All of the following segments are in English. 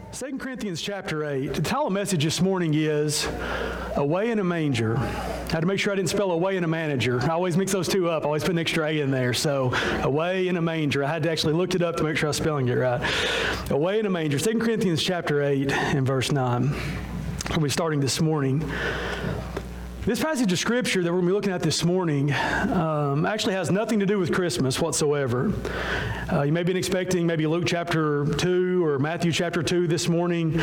2 Corinthians chapter 8, the title of the message this morning is Away in a Manger. I had to make sure I didn't spell away in a manager. I always mix those two up. I always put an extra A in there. So, away in a manger. I had to actually look it up to make sure I was spelling it right. Away in a manger. 2 Corinthians chapter 8 and verse 9. We'll be starting this morning. This passage of Scripture that we're going to be looking at this morning actually has nothing to do with Christmas whatsoever. You may have been expecting maybe Luke chapter 2 or Matthew chapter 2 this morning,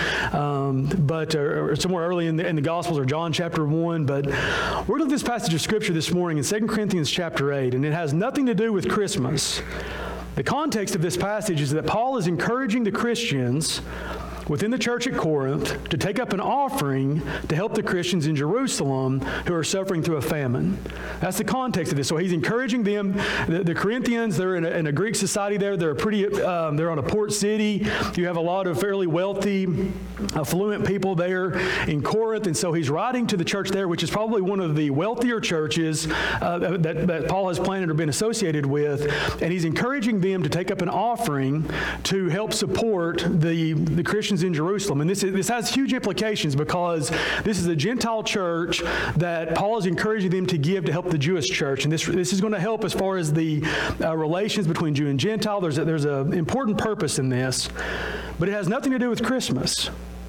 or somewhere early in the Gospels, or John chapter 1. But we're looking at this passage of Scripture this morning in 2 Corinthians chapter 8, and it has nothing to do with Christmas. The context of this passage is that Paul is encouraging the Christians within the church at Corinth to take up an offering to help the Christians in Jerusalem who are suffering through a famine. That's the context of this. So he's encouraging them. The Corinthians, they're in a Greek society there. They're they're on a port city. You have a lot of fairly wealthy, affluent people there in Corinth. And so he's writing to the church there, which is probably one of the wealthier churches that Paul has planted or been associated with. And he's encouraging them to take up an offering to help support the Christians in Jerusalem. And this has huge implications because this is a Gentile church that Paul is encouraging them to give to help the Jewish church. And this is going to help as far as the relations between Jew and Gentile. There's an important purpose in this, but it has nothing to do with Christmas.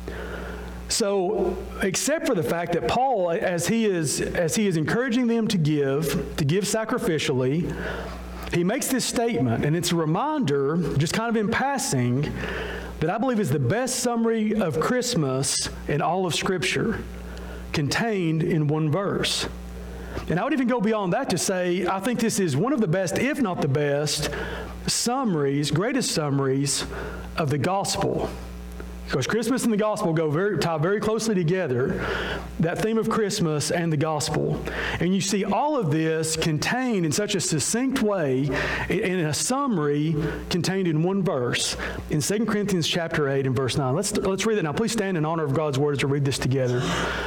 So, except for the fact that Paul, as he is encouraging them to give sacrificially, he makes this statement, and it's a reminder, just kind of in passing, that I believe is the best summary of Christmas in all of Scripture, contained in one verse. And I would even go beyond that to say, I think this is one of the best, if not the best, greatest summaries of the gospel. Because Christmas and the gospel tie very closely together, that theme of Christmas and the gospel. And you see all of this contained in such a succinct way, in a summary contained in one verse, in 2 Corinthians chapter 8 and verse 9. Let's read it now. Please stand in honor of God's word as we read this together.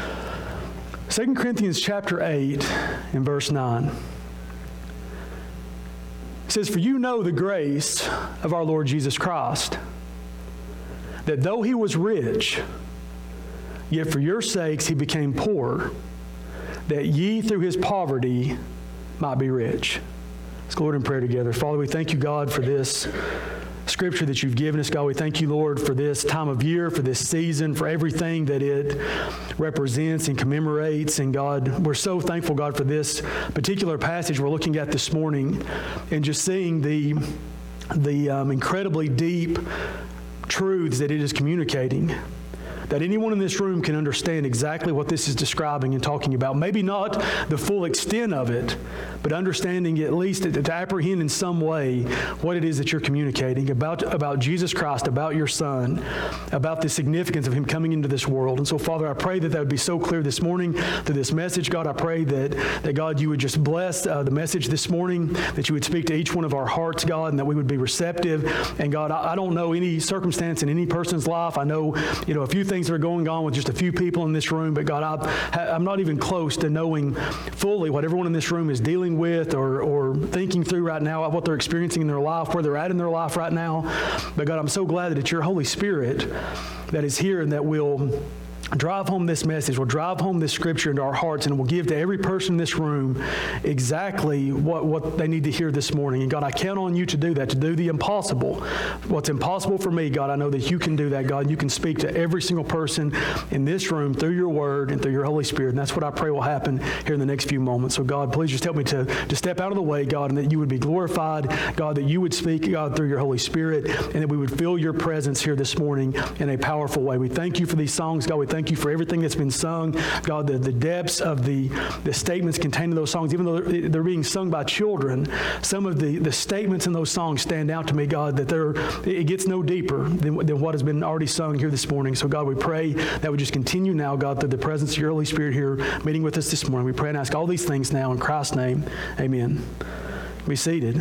2 Corinthians chapter 8 and verse 9. It says, "For you know the grace of our Lord Jesus Christ, that though he was rich, yet for your sakes he became poor, that ye through his poverty might be rich." Let's go Lord in prayer together. Father, we thank you, God, for this Scripture that you've given us. God, we thank you, Lord, for this time of year, for this season, for everything that it represents and commemorates. And God, we're so thankful, God, for this particular passage we're looking at this morning, and just seeing the incredibly deep truths that it is communicating, that anyone in this room can understand exactly what this is describing and talking about. Maybe not the full extent of it, but understanding at least to apprehend in some way what it is that you're communicating about Jesus Christ, about your Son, about the significance of him coming into this world. And so, Father, I pray that would be so clear this morning through this message. God, I pray that God, you would just bless the message this morning, that you would speak to each one of our hearts, God, and that we would be receptive. And God, I don't know any circumstance in any person's life. I know, a few things that are going on with just a few people in this room, but God, I'm not even close to knowing fully what everyone in this room is dealing with or thinking through right now, what they're experiencing in their life, where they're at in their life right now. But God, I'm so glad that it's your Holy Spirit that is here and that will drive home this message, will drive home this Scripture into our hearts, and will give to every person in this room exactly what they need to hear this morning. And God, I count on you to do that, to do the impossible. What's impossible for me, God, I know that you can do that, God. You can speak to every single person in this room through your word and through your Holy Spirit. And that's what I pray will happen here in the next few moments. So God, please just help me to step out of the way, God, and that you would be glorified, God, that you would speak, God, through your Holy Spirit, and that we would feel your presence here this morning in a powerful way. We thank you for these songs, God. We thank you for everything that's been sung. God, the depths of the statements contained in those songs, even though they're being sung by children, some of the statements in those songs stand out to me, God, that it gets no deeper than what has been already sung here this morning. So God, we pray that would just continue now, God, through the presence of your Holy Spirit here meeting with us this morning. We pray and ask all these things now in Christ's name. Amen. Be seated.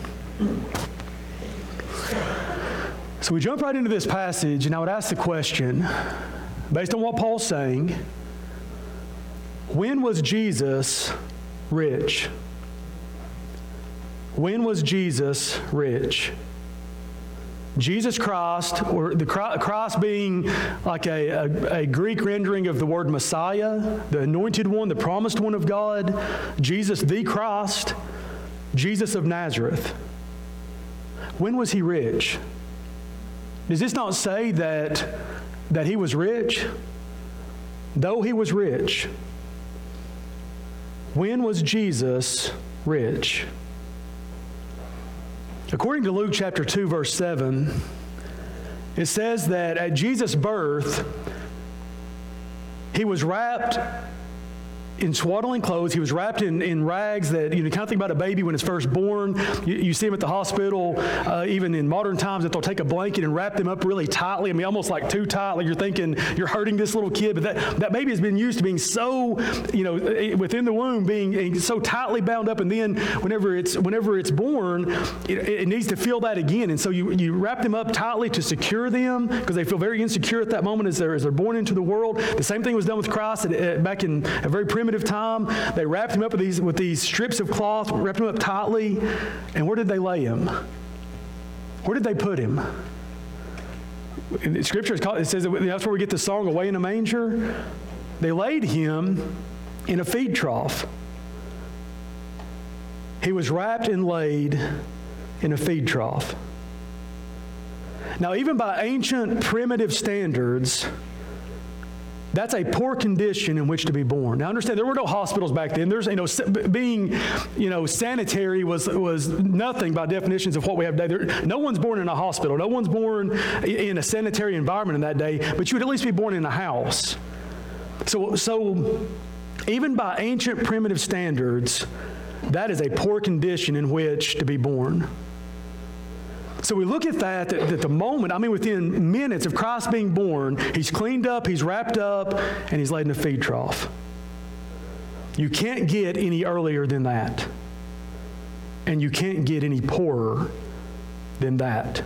So we jump right into this passage, and I would ask the question, based on what Paul's saying, when was Jesus rich? When was Jesus rich? Jesus Christ, or the Christ being like a Greek rendering of the word Messiah, the anointed one, the promised one of God, Jesus the Christ, Jesus of Nazareth. When was he rich? Does this not say that he was rich? Though he was rich, when was Jesus rich? According to Luke chapter 2, verse 7, it says that at Jesus' birth, he was wrapped in swaddling clothes. He was wrapped in rags that, you kind of think about a baby when it's first born. You see them at the hospital, even in modern times, that they'll take a blanket and wrap them up really tightly. I mean, almost like too tight, like you're thinking you're hurting this little kid. But that baby has been used to being so, within the womb, being so tightly bound up. And then whenever it's born, it needs to feel that again. And so you wrap them up tightly to secure them because they feel very insecure at that moment as they're born into the world. The same thing was done with Christ back in a very primitive time. They wrapped him up with these strips of cloth, wrapped him up tightly, and where did they lay him? Where did they put him? In the Scripture, it says that's where we get the song, "Away in a Manger." They laid him in a feed trough. He was wrapped and laid in a feed trough. Now, even by ancient primitive standards, that's a poor condition in which to be born. Now, understand, there were no hospitals back then. There's, being, sanitary was nothing by definitions of what we have today. No one's born in a hospital. No one's born in a sanitary environment in that day, but you would at least be born in a house. So even by ancient primitive standards, that is a poor condition in which to be born. So we look at that the moment, within minutes of Christ being born, he's cleaned up, he's wrapped up, and he's laid in a feed trough. You can't get any earlier than that. And you can't get any poorer than that.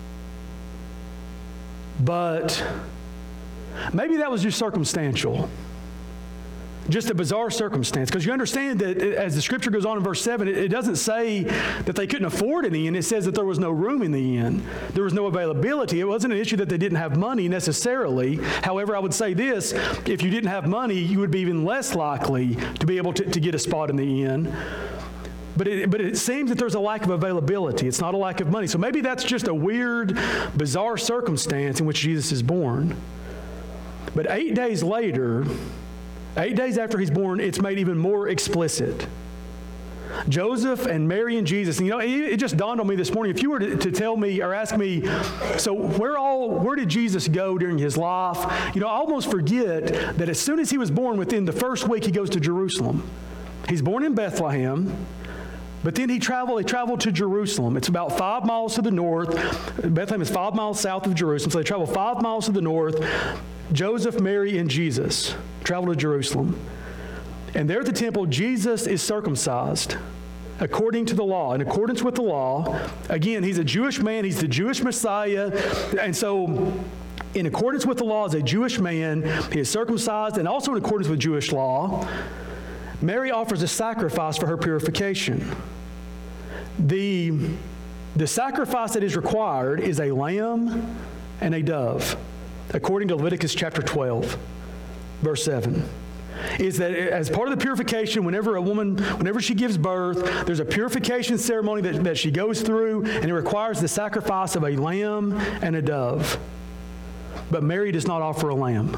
But maybe that was just circumstantial. Just a bizarre circumstance. Because you understand that as the Scripture goes on in verse 7, it doesn't say that they couldn't afford an inn. It says that there was no room in the inn. There was no availability. It wasn't an issue that they didn't have money necessarily. However, I would say this, if you didn't have money, you would be even less likely to be able to get a spot in the inn. But it seems that there's a lack of availability. It's not a lack of money. So maybe that's just a weird, bizarre circumstance in which Jesus is born. But 8 days later, 8 days after he's born, it's made even more explicit. Joseph and Mary and Jesus. And it just dawned on me this morning. If you were to tell me or ask me, so where did Jesus go during his life? I almost forget that as soon as he was born, within the first week, he goes to Jerusalem. He's born in Bethlehem. But then they traveled to Jerusalem. It's about 5 miles to the north. Bethlehem is 5 miles south of Jerusalem. So they travel 5 miles to the north. Joseph, Mary, and Jesus travel to Jerusalem. And there at the temple, Jesus is circumcised according to the law, in accordance with the law. Again, he's a Jewish man. He's the Jewish Messiah. And so in accordance with the law, as a Jewish man, he is circumcised, and also in accordance with Jewish law, Mary offers a sacrifice for her purification. The sacrifice that is required is a lamb and a dove, according to Leviticus chapter 12, verse 7. Is that as part of the purification, whenever she gives birth, there's a purification ceremony that she goes through, and it requires the sacrifice of a lamb and a dove. But Mary does not offer a lamb.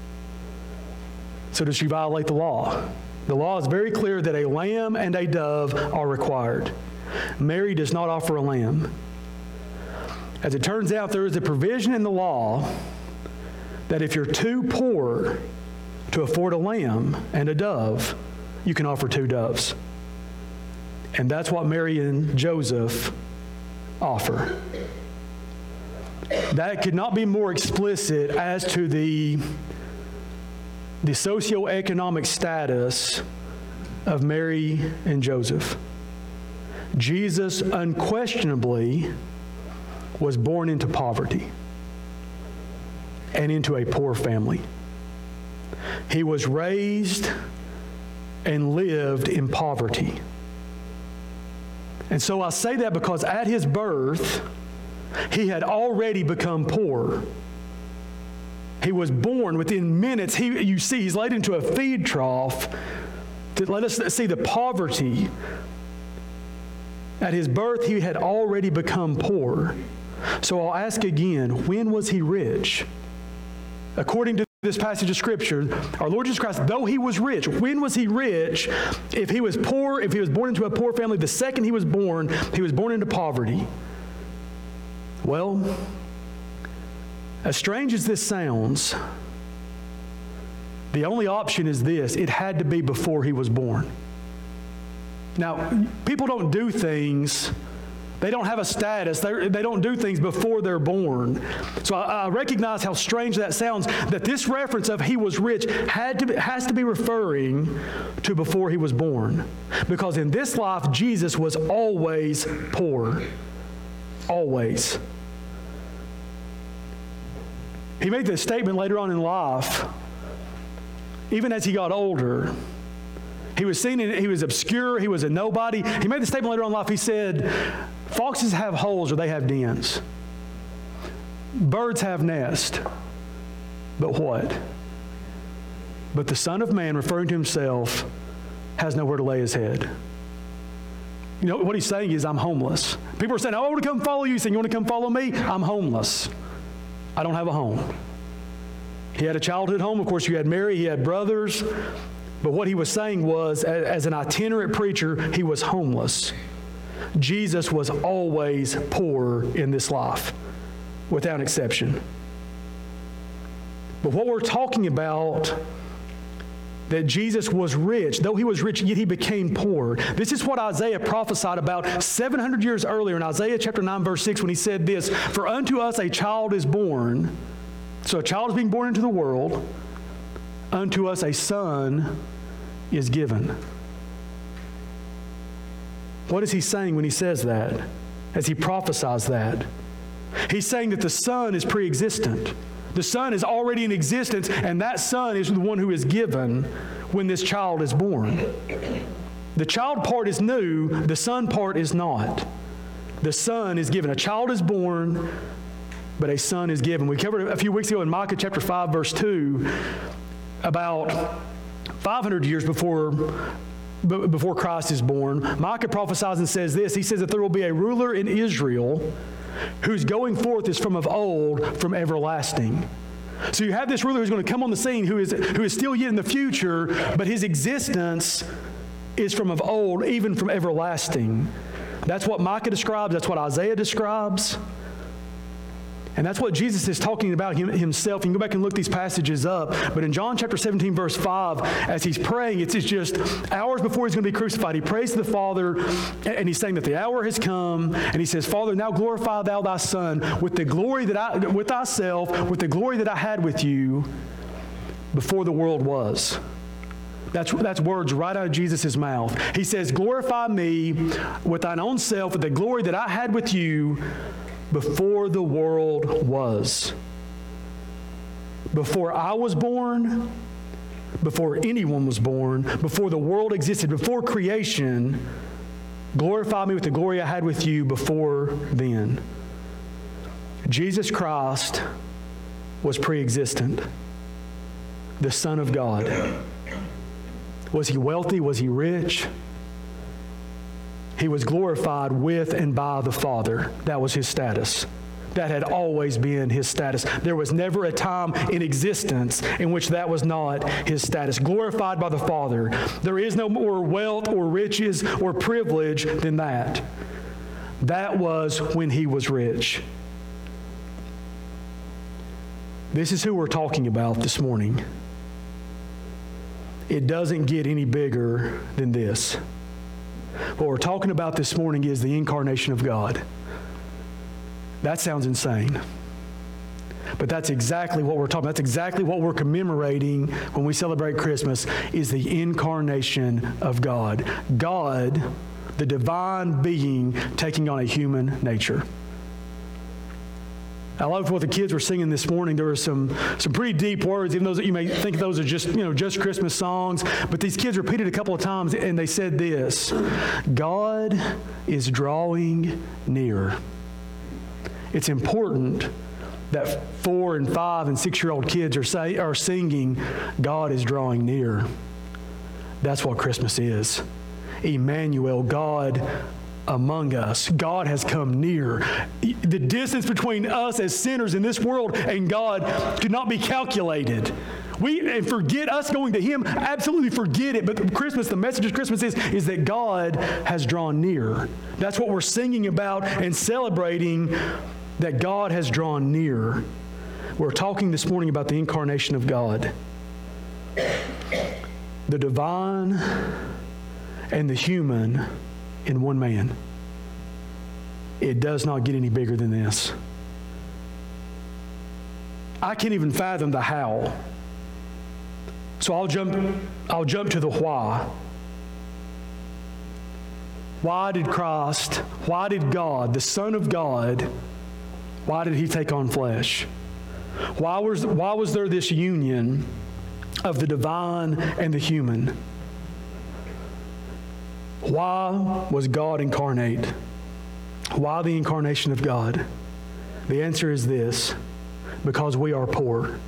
So does she violate the law? The law is very clear that a lamb and a dove are required. Mary does not offer a lamb. As it turns out, there is a provision in the law that if you're too poor to afford a lamb and a dove, you can offer 2 doves. And that's what Mary and Joseph offer. That could not be more explicit as to the socioeconomic status of Mary and Joseph. Jesus unquestionably was born into poverty and into a poor family. He was raised and lived in poverty. And so I say that because at his birth, he had already become poor. He was born within minutes. You see, he's laid into a feed trough to let us see the poverty. At his birth, he had already become poor. So I'll ask again, when was he rich? According to this passage of Scripture, our Lord Jesus Christ, though he was rich, when was he rich? If he was poor, if he was born into a poor family, the second he was born into poverty. Well, as strange as this sounds, the only option is this: it had to be before he was born. Now, people don't do things, they don't have a status, they don't do things before they're born. So I recognize how strange that sounds, that this reference of he was rich has to be referring to before he was born. Because in this life, Jesus was always poor. Always. He made this statement later on in life, even as he got older. He was seen, he was obscure, he was a nobody. He made the statement later on in life, he said, foxes have holes or they have dens. Birds have nests. But what? But the Son of Man, referring to himself, has nowhere to lay his head. You know, what he's saying is, I'm homeless. People are saying, I want to come follow you. He's saying, you want to come follow me? I'm homeless. I don't have a home. He had a childhood home. Of course, you had Mary, he had brothers. But what he was saying was, as an itinerant preacher, he was homeless. Jesus was always poor in this life, without exception. But what we're talking about, that Jesus was rich. Though he was rich, yet he became poor. This is what Isaiah prophesied about 700 years earlier in Isaiah chapter 9, verse 6, when he said this, "For unto us a child is born." So a child is being born into the world. "Unto us a son is given." What is he saying when he says that, as he prophesies that? He's saying that the Son is pre-existent. The Son is already in existence, and that Son is the one who is given when this child is born. The child part is new, the Son part is not. The Son is given. A child is born, but a Son is given. We covered a few weeks ago in Micah chapter 5, verse 2, about 500 years before Christ is born. Micah prophesies and says this. He says that there will be a ruler in Israel whose going forth is from of old, from everlasting. So you have this ruler who's going to come on the scene who is still yet in the future, but his existence is from of old, even from everlasting. That's what Micah describes. That's what Isaiah describes. And that's what Jesus is talking about himself. You can go back and look these passages up. But in John chapter 17, verse 5, as he's praying, it's just hours before he's going to be crucified. He prays to the Father, and he's saying that the hour has come. And he says, "Father, now glorify thou thy Son with the glory with thyself, with the glory that I had with you before the world was." That's words right out of Jesus' mouth. He says, "Glorify me with thine own self, with the glory that I had with you before the world was." Before I was born, before anyone was born, before the world existed, before creation, glorify me with the glory I had with you before then. Jesus Christ was pre-existent, the Son of God. Was he wealthy? Was he rich? He was glorified with and by the Father. That was his status. That had always been his status. There was never a time in existence in which that was not his status. Glorified by the Father. There is no more wealth or riches or privilege than that. That was when he was rich. This is who we're talking about this morning. It doesn't get any bigger than this. What we're talking about this morning is the incarnation of God. That sounds insane. But that's exactly what we're talking about. That's exactly what we're commemorating when we celebrate Christmas, is the incarnation of God. God, the divine being, taking on a human nature. I loved what the kids were singing this morning. There were some pretty deep words, even though you may think those are just Christmas songs. But these kids repeated a couple of times, and they said this: God is drawing near. it's important that 4 and 5 and 6-year-old kids are singing, God is drawing near. That's what Christmas is. Emmanuel, God among us. God has come near. The distance between us as sinners in this world and God could not be calculated. And forget us going to Him, absolutely forget it. But Christmas, the message of Christmas is that God has drawn near. That's what we're singing about and celebrating, that God has drawn near. We're talking this morning about the incarnation of God. The divine and the human in one man. It does not get any bigger than this. I can't even fathom the how. So I'll jump to the why. Why did Christ, why did God, the Son of God, why did He take on flesh? Why was there this union of the divine and the human? Why was God incarnate? Why the incarnation of God? The answer is this: because we are poor.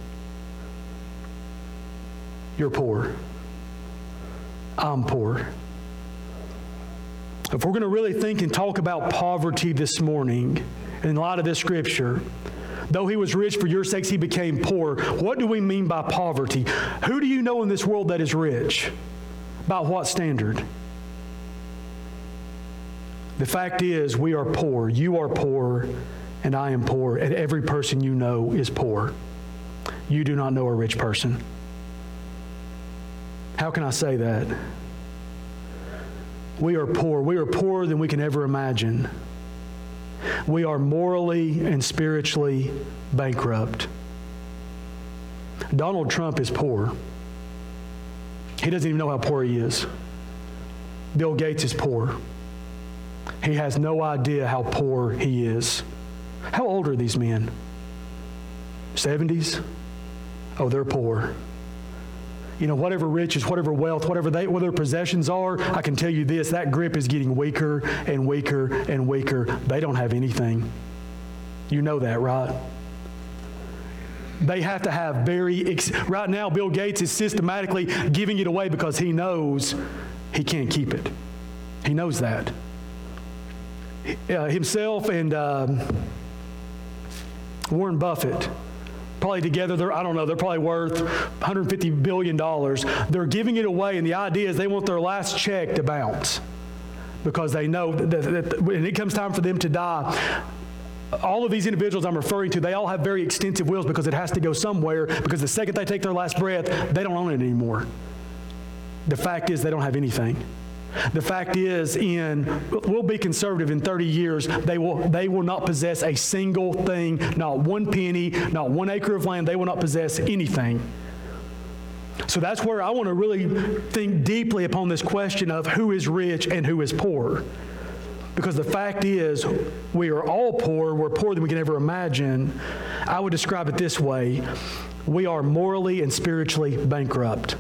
You're poor. I'm poor. If we're going to really think and talk about poverty this morning, in light of this scripture, though He was rich for your sakes, He became poor. What do we mean by poverty? Who do you know in this world that is rich? By what standard? The fact is, we are poor. You are poor, and I am poor, and every person you know is poor. You do not know a rich person. How can I say that? We are poor. We are poorer than we can ever imagine. We are morally and spiritually bankrupt. Donald Trump is poor. He doesn't even know how poor he is. Bill Gates is poor. He has no idea how poor he is. How old are these men? 70s? Oh, they're poor. You know, whatever riches, whatever wealth, whatever their possessions are, I can tell you this, that grip is getting weaker and weaker and weaker. They don't have anything. You know that, right? They have to have right now, Bill Gates is systematically giving it away because he knows he can't keep it. He knows that. Himself and Warren Buffett, probably together, they're probably worth $150 billion. They're giving it away, and the idea is they want their last check to bounce because they know that when it comes time for them to die, all of these individuals I'm referring to, they all have very extensive wills because it has to go somewhere, because the second they take their last breath, they don't own it anymore. The fact is they don't have anything. The fact is, we'll be conservative, in 30 years, they will not possess a single thing, not one penny, not 1 acre of land. They will not possess anything. So that's where I want to really think deeply upon this question of who is rich and who is poor. Because the fact is, we are all poor. We're poorer than we can ever imagine. I would describe it this way: we are morally and spiritually bankrupt.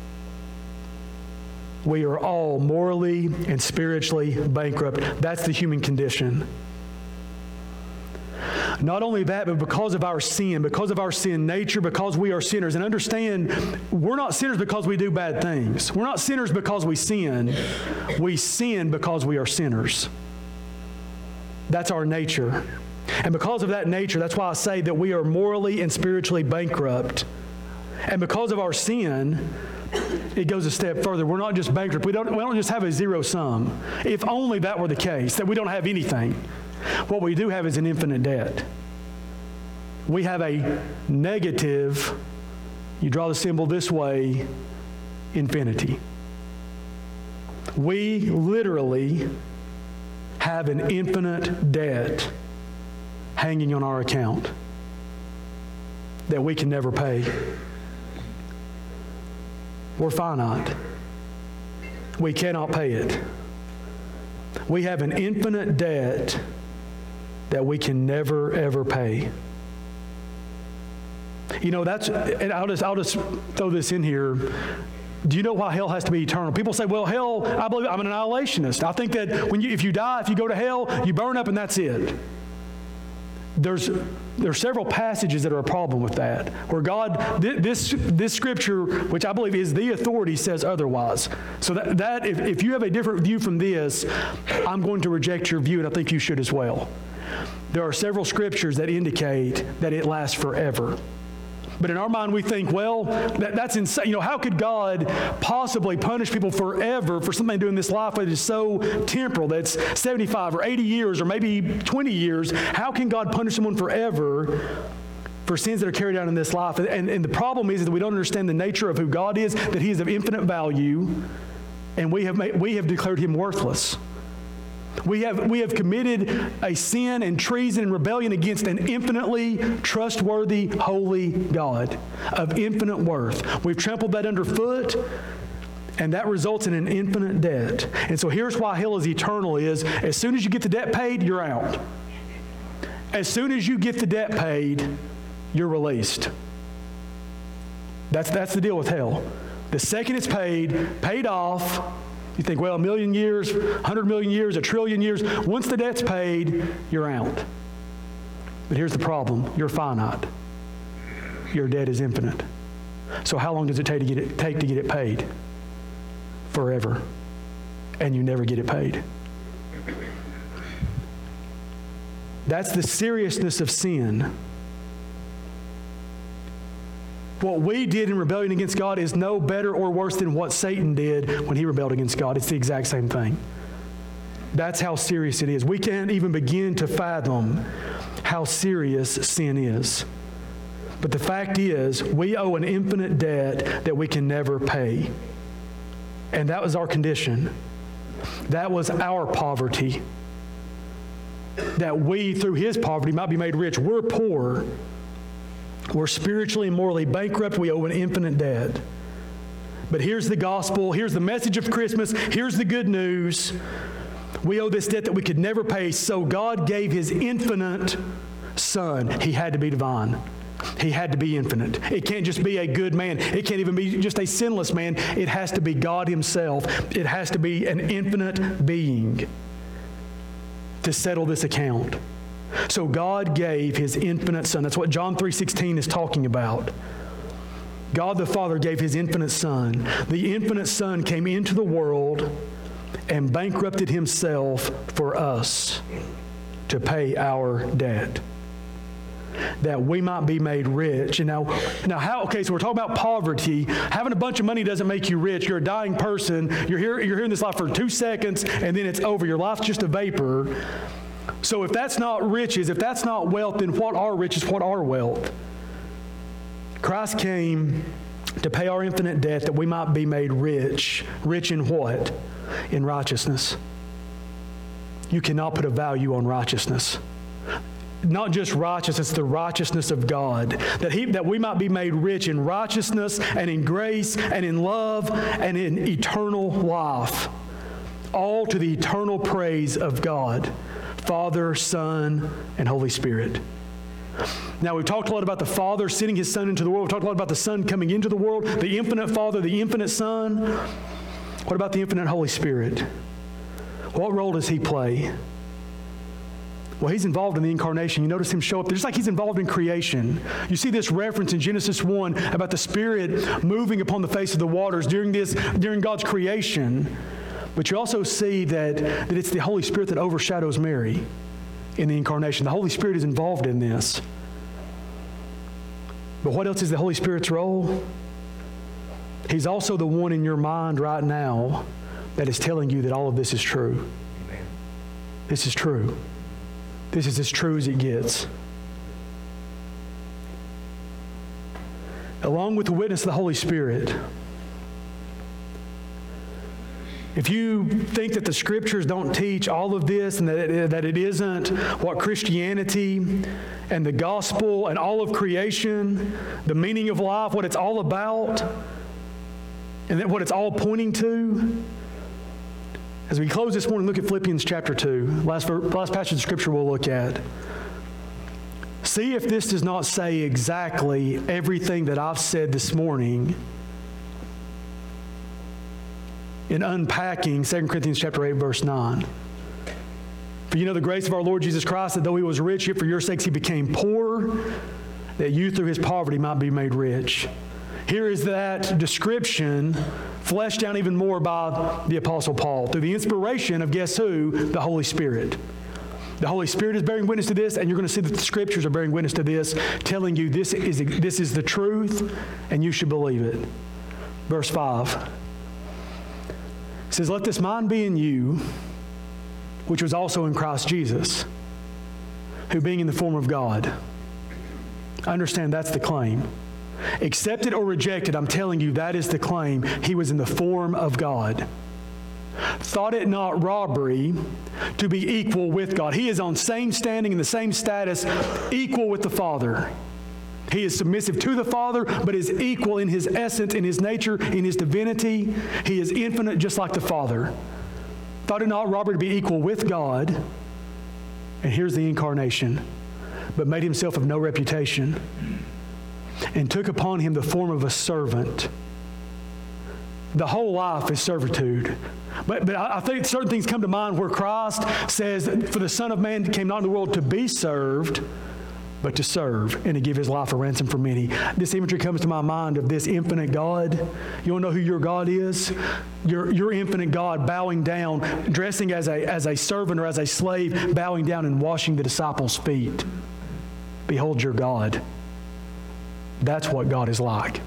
We are all morally and spiritually bankrupt. That's the human condition. Not only that, but because of our sin nature, because we are sinners. And understand, we're not sinners because we do bad things. We're not sinners because we sin. We sin because we are sinners. That's our nature. And because of that nature, that's why I say that we are morally and spiritually bankrupt. And because of our sin, it goes a step further. We're not just bankrupt. We don't just have a zero sum. If only that were the case, that we don't have anything. What we do have is an infinite debt. We have a negative, you draw the symbol this way, infinity. We literally have an infinite debt hanging on our account that we can never pay. We're finite. We cannot pay it. We have an infinite debt that we can never, ever pay. You know, and I'll just throw this in here. Do you know why hell has to be eternal? People say, well, hell, I believe, I'm an annihilationist. I think that if you die, if you go to hell, you burn up and that's it. There's several passages that are a problem with that, where God, this scripture, which I believe is the authority, says otherwise. So that if you have a different view from this, I'm going to reject your view, and I think you should as well. There are several scriptures that indicate that it lasts forever. But in our mind, we think, well, that's insane. You know, how could God possibly punish people forever for something they do in this life that is so temporal, that's 75 or 80 years or maybe 20 years? How can God punish someone forever for sins that are carried out in this life? And the problem is that we don't understand the nature of who God is, that He is of infinite value, and we have declared Him worthless. We have committed a sin and treason and rebellion against an infinitely trustworthy, holy God of infinite worth. We've trampled that underfoot, and that results in an infinite debt. And so here's why hell is eternal is, as soon as you get the debt paid, you're out. As soon as you get the debt paid, you're released. That's the deal with hell. The second it's paid off, you think, well, 1,000,000 years, 100 million years, 1 trillion years. Once the debt's paid, you're out. But here's the problem. You're finite. Your debt is infinite. So how long does it take to get it paid? Forever. And you never get it paid. That's the seriousness of sin. What we did in rebellion against God is no better or worse than what Satan did when he rebelled against God. It's the exact same thing. That's how serious it is. We can't even begin to fathom how serious sin is. But the fact is, we owe an infinite debt that we can never pay. And that was our condition. That was our poverty. That we, through His poverty, might be made rich. We're poor. We're spiritually and morally bankrupt. We owe an infinite debt. But here's the gospel. Here's the message of Christmas. Here's the good news. We owe this debt that we could never pay, so God gave His infinite Son. He had to be divine. He had to be infinite. It can't just be a good man. It can't even be just a sinless man. It has to be God Himself. It has to be an infinite being to settle this account. So God gave His infinite Son. That's what John 3:16 is talking about. God the Father gave His infinite Son. The infinite Son came into the world and bankrupted Himself for us to pay our debt, that we might be made rich. And now how, okay, so we're talking about poverty. Having a bunch of money doesn't make you rich. You're a dying person. You're here in this life for 2 seconds, and then it's over. Your life's just a vapor. So if that's not riches, if that's not wealth, then what are riches? What are wealth? Christ came to pay our infinite debt that we might be made rich. Rich in what? In righteousness. You cannot put a value on righteousness. Not just righteousness, the righteousness of God. That we might be made rich in righteousness and in grace and in love and in eternal life. All to the eternal praise of God, Father, Son, and Holy Spirit. Now, we've talked a lot about the Father sending His Son into the world. We've talked a lot about the Son coming into the world, the infinite Father, the infinite Son. What about the infinite Holy Spirit? What role does He play? Well, He's involved in the incarnation. You notice Him show up, just like He's involved in creation. You see this reference in Genesis 1 about the Spirit moving upon the face of the waters during God's creation. But you also see that it's the Holy Spirit that overshadows Mary in the incarnation. The Holy Spirit is involved in this. But what else is the Holy Spirit's role? He's also the one in your mind right now that is telling you that all of this is true. Amen. This is true. This is as true as it gets. Along with the witness of the Holy Spirit, if you think that the Scriptures don't teach all of this and that it isn't what Christianity and the gospel and all of creation, the meaning of life, what it's all about, and that what it's all pointing to, as we close this morning, look at Philippians chapter 2, last passage of Scripture we'll look at. See if this does not say exactly everything that I've said this morning in unpacking 2 Corinthians chapter 8, verse 9. For you know the grace of our Lord Jesus Christ, that though he was rich, yet for your sakes he became poor, that you through his poverty might be made rich. Here is that description fleshed out even more by the Apostle Paul through the inspiration of, guess who? The Holy Spirit. The Holy Spirit is bearing witness to this, and you're going to see that the Scriptures are bearing witness to this, telling you this is the truth, and you should believe it. Verse 5. It says, let this mind be in you, which was also in Christ Jesus, who being in the form of God. I understand that's the claim. Accepted or rejected, I'm telling you, that is the claim. He was in the form of God. Thought it not robbery to be equal with God. He is on same standing and the same status, equal with the Father. He is submissive to the Father, but is equal in his essence, in his nature, in his divinity. He is infinite, just like the Father. Thought it not robbery to be equal with God. And here's the incarnation. But made himself of no reputation, and took upon him the form of a servant. The whole life is servitude. But I think certain things come to mind where Christ says, for the Son of Man came not into the world to be served, but to serve and to give his life a ransom for many. This imagery comes to my mind of this infinite God. You want to know who your God is? Your infinite God bowing down, dressing as a servant or as a slave, bowing down and washing the disciples' feet. Behold your God. That's what God is like.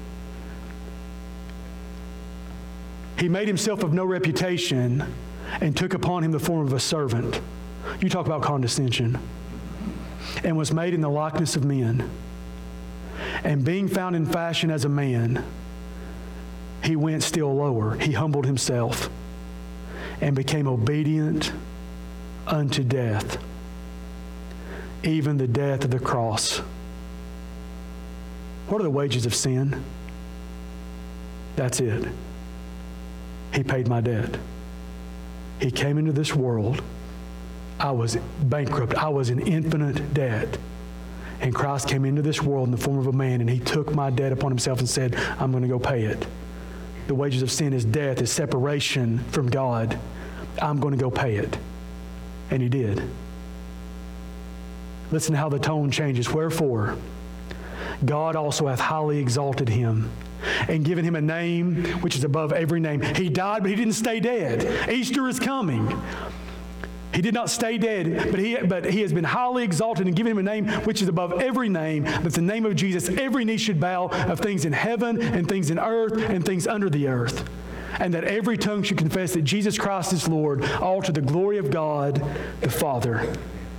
He made himself of no reputation and took upon him the form of a servant. You talk about condescension. And was made in the likeness of men. And being found in fashion as a man, he went still lower. He humbled himself and became obedient unto death, even the death of the cross. What are the wages of sin? That's it. He paid my debt. He came into this world. I was bankrupt. I was in infinite debt. And Christ came into this world in the form of a man, and he took my debt upon himself and said, I'm going to go pay it. The wages of sin is death, is separation from God. I'm going to go pay it. And he did. Listen to how the tone changes. Wherefore, God also hath highly exalted him and given him a name which is above every name. He died, but he didn't stay dead. Easter is coming. He did not stay dead, but he has been highly exalted and given him a name which is above every name, that the name of Jesus, every knee should bow, of things in heaven and things in earth and things under the earth, and that every tongue should confess that Jesus Christ is Lord, all to the glory of God the Father.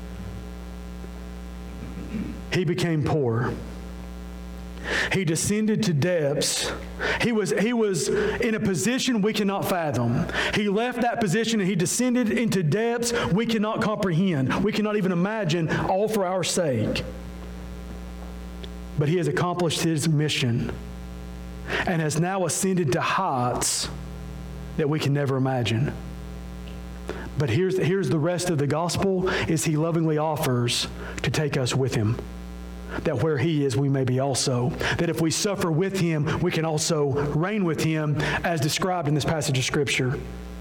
He became poor. He descended to depths. He was in a position we cannot fathom. He left that position and he descended into depths we cannot comprehend. We cannot even imagine, all for our sake. But he has accomplished his mission and has now ascended to heights that we can never imagine. But here's the rest of the gospel, is he lovingly offers to take us with him. That where he is, we may be also. That if we suffer with him, we can also reign with him, as described in this passage of Scripture.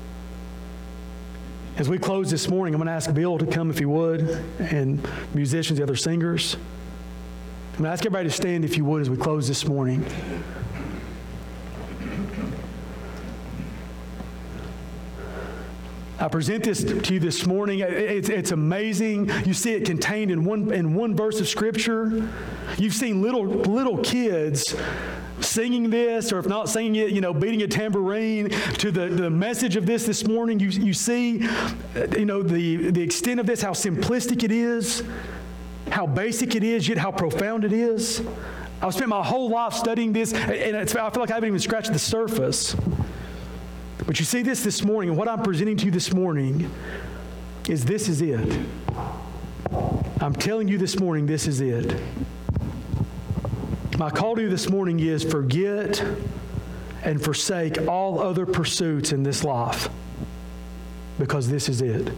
As we close this morning, I'm going to ask Bill to come if he would, and musicians, the other singers. I'm going to ask everybody to stand if you would as we close this morning. I present this to you this morning. It's amazing. You see it contained in one verse of Scripture. You've seen little kids singing this, or if not singing it, beating a tambourine to the message of this morning. You see, the extent of this, how simplistic it is, how basic it is, yet how profound it is. I've spent my whole life studying this, and I feel like I haven't even scratched the surface. But you see this morning, and what I'm presenting to you this morning is this is it. I'm telling you this morning, this is it. My call to you this morning is forget and forsake all other pursuits in this life, because this is it.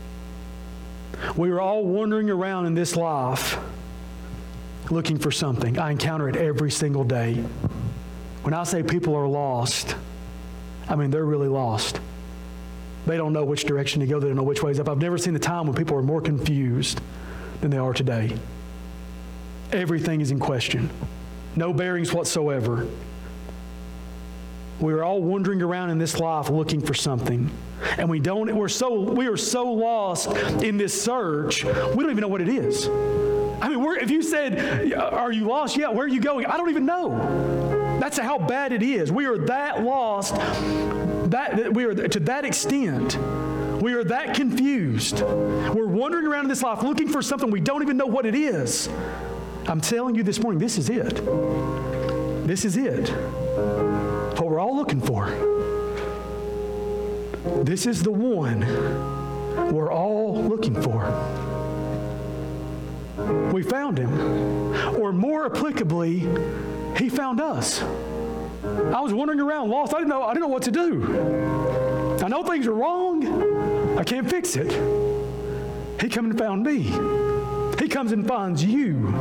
We are all wandering around in this life looking for something. I encounter it every single day. When I say people are lost, I mean, they're really lost. They don't know which direction to go. They don't know which way is up. I've never seen a time when people are more confused than they are today. Everything is in question. No bearings whatsoever. We are all wandering around in this life looking for something. And we are so lost in this search, we don't even know what it is. I mean, if you said, are you lost? Yeah, where are you going? I don't even know. That's how bad it is. We are that lost, we are to that extent. We are that confused. We're wandering around in this life looking for something we don't even know what it is. I'm telling you this morning, this is it. This is it. What we're all looking for. This is the one we're all looking for. We found him. Or more applicably, he found us. I was wandering around lost. I didn't know what to do. I know things are wrong. I can't fix it. He came and found me. He comes and finds you.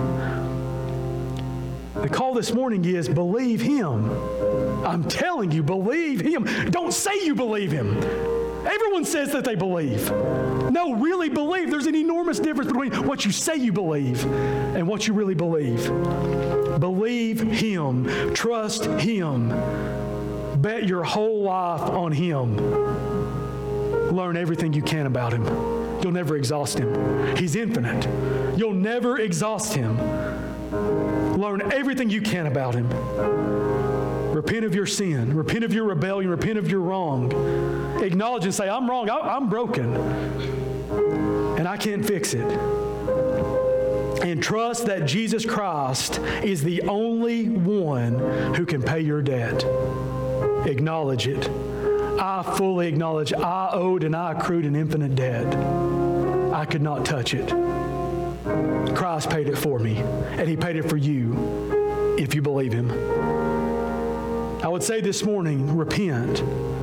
The call this morning is believe him. I'm telling you, believe him. Don't say you believe him. Everyone says that they believe. No, really believe. There's an enormous difference between what you say you believe and what you really believe. Believe him. Trust him. Bet your whole life on him. Learn everything you can about him. You'll never exhaust him. He's infinite. You'll never exhaust him. Learn everything you can about him. Repent of your sin. Repent of your rebellion. Repent of your wrong. Acknowledge and say, I'm wrong. I'm broken. And I can't fix it. And trust that Jesus Christ is the only one who can pay your debt. Acknowledge it. I fully acknowledge I owed and I accrued an infinite debt. I could not touch it. Christ paid it for me, and he paid it for you if you believe him. I would say this morning, repent.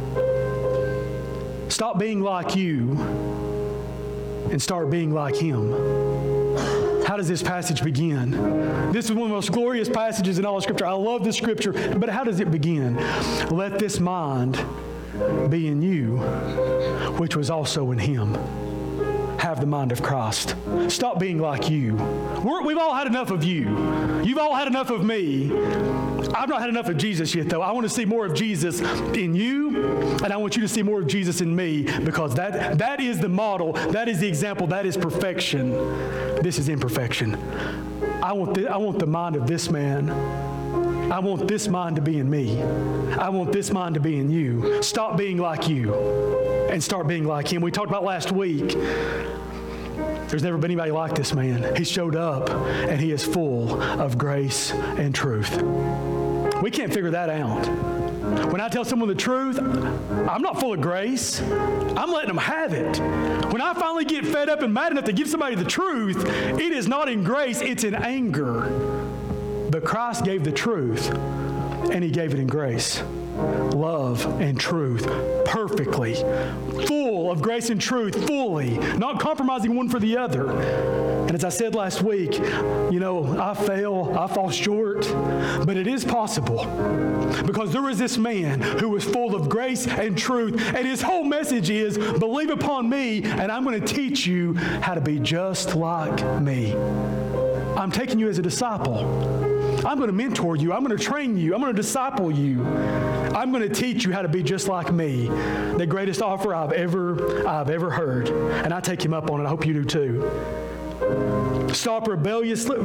Stop being like you and start being like him. How does this passage begin? This is one of the most glorious passages in all of Scripture. I love this Scripture, but how does it begin? Let this mind be in you, which was also in him. Have the mind of Christ. Stop being like you. We've all had enough of you. You've all had enough of me. I've not had enough of Jesus yet, though. I want to see more of Jesus in you, and I want you to see more of Jesus in me, because that is the model, that is the example, that is perfection. This is imperfection. I want the mind of this man. I want this mind to be in me. I want this mind to be in you. Stop being like you and start being like him. We talked about last week. There's never been anybody like this man. He showed up, and he is full of grace and truth. We can't figure that out. When I tell someone the truth, I'm not full of grace. I'm letting them have it. When I finally get fed up and mad enough to give somebody the truth, it is not in grace, it's in anger. But Christ gave the truth, and he gave it in grace. Love and truth, perfectly, full of grace and truth, fully, not compromising one for the other. And as I said last week, I fall short, but it is possible, because there is this man who was full of grace and truth, and his whole message is, believe upon me, and I'm going to teach you how to be just like me. I'm taking you as a disciple. I'm going to mentor you. I'm going to train you. I'm going to disciple you. I'm going to teach you how to be just like me. The greatest offer I've ever heard. And I take him up on it. I hope you do too. Stop rebelliously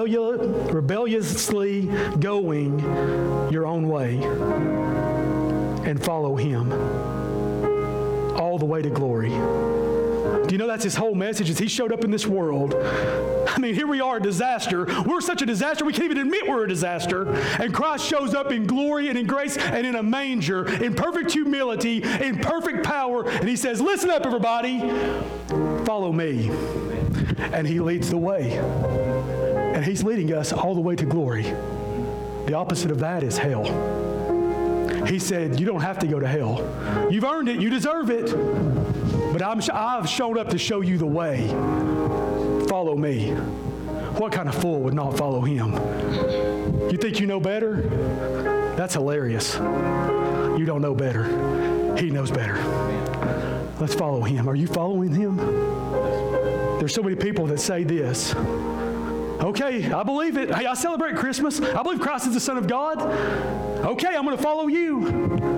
going your own way and follow him all the way to glory. Do you know that's his whole message? As he showed up in this world, I mean, here we are, a disaster. We're such a disaster, we can't even admit we're a disaster. And Christ shows up in glory and in grace and in a manger, in perfect humility, in perfect power. And he says, listen up, everybody. Follow me. And he leads the way. And he's leading us all the way to glory. The opposite of that is hell. He said, you don't have to go to hell. You've earned it. You deserve it. But I've shown up to show you the way. Follow me. What kind of fool would not follow him? You think you know better? That's hilarious. You don't know better. He knows better. Let's follow him. Are you following him? There's so many people that say this. Okay, I believe it. Hey, I celebrate Christmas. I believe Christ is the Son of God. Okay, I'm going to follow you.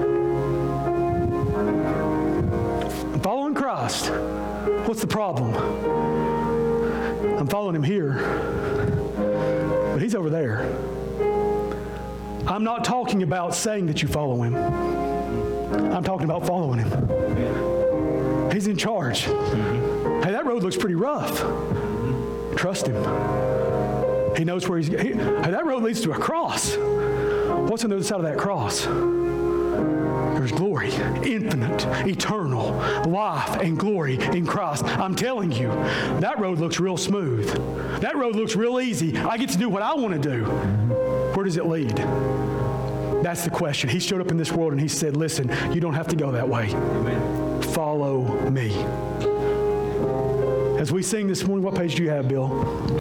I'm following Christ. What's the problem? I'm following him here, but he's over there. I'm not talking about saying that you follow him. I'm talking about following him. He's in charge. Hey, that road looks pretty rough. Trust him. He knows where hey, that road leads to a cross. What's on the other side of that cross? There's glory, infinite, eternal, life and glory in Christ. I'm telling you, that road looks real smooth. That road looks real easy. I get to do what I want to do. Where does it lead? That's the question. He showed up in this world and he said, listen, you don't have to go that way. Amen. Follow me. As we sing this morning, what page do you have, Bill?